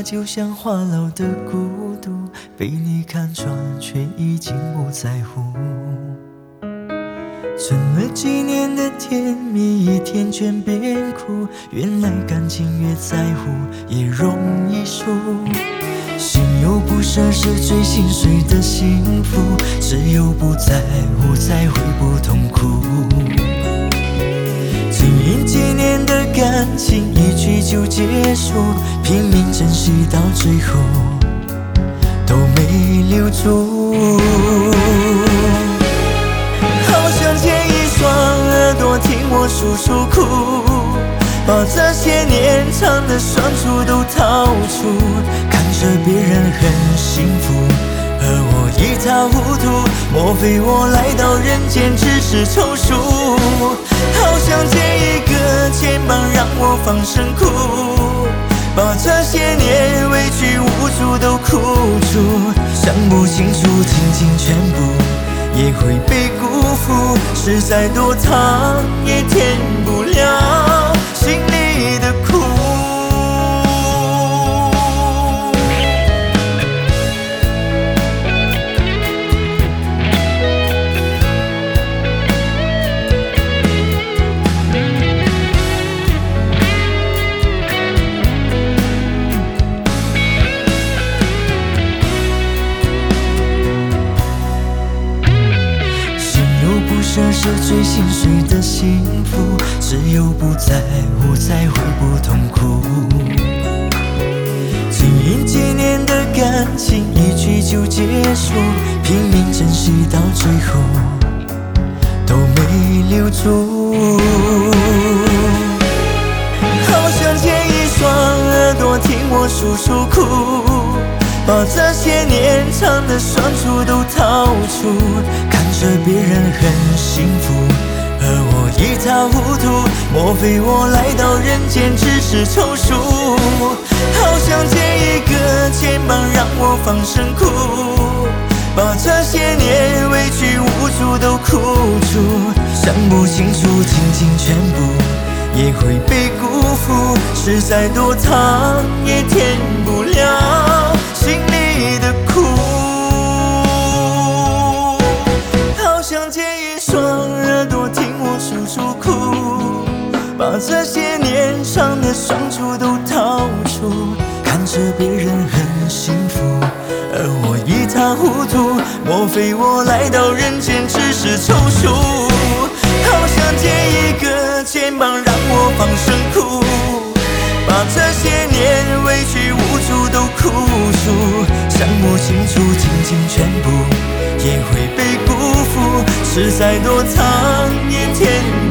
就像话痨的孤独，被你看穿却已经不在乎。存了几年的甜蜜，一天全变苦。原来感情越在乎，也容易输。心有不舍是最心碎的幸福，只有不在乎才会不痛苦。经营几年的感情，一句就结束，拼命珍惜到最后都没留住。好想牵一双耳朵听我诉诉苦，把这些年长的酸楚都掏出，看着别人很幸福，而我一塌糊涂。莫非我来到人间只是凑数？好想借一个肩膀让我放声哭，把这些年委屈无助都哭出。想不清楚，倾尽全部也会被辜负，是再多糖也填不了心里的苦。这是最心碎的幸福，只有不在乎才会不痛苦。经营几年的感情，一句就结束，拼命珍惜到最后都没留住。好想牵一双耳朵听我诉诉苦，把这些年长的酸楚都掏出，看着别人很幸福，而我一塌糊涂。莫非我来到人间只是凑数？好想借一个肩膀让我放声哭，把这些年委屈无助都哭出。想不清楚，倾尽全部也会被辜负，是再多糖也填不了心里的苦。好想借一双耳朵听我诉诉苦，把这些年长的酸楚都掏出，看着别人很幸福，而我一塌糊涂。莫非我来到人间只是凑数？好想借一个肩膀让我放声哭，把这些年委屈无助都哭出。想不清楚，倾尽全部也会被辜负，是再多糖也填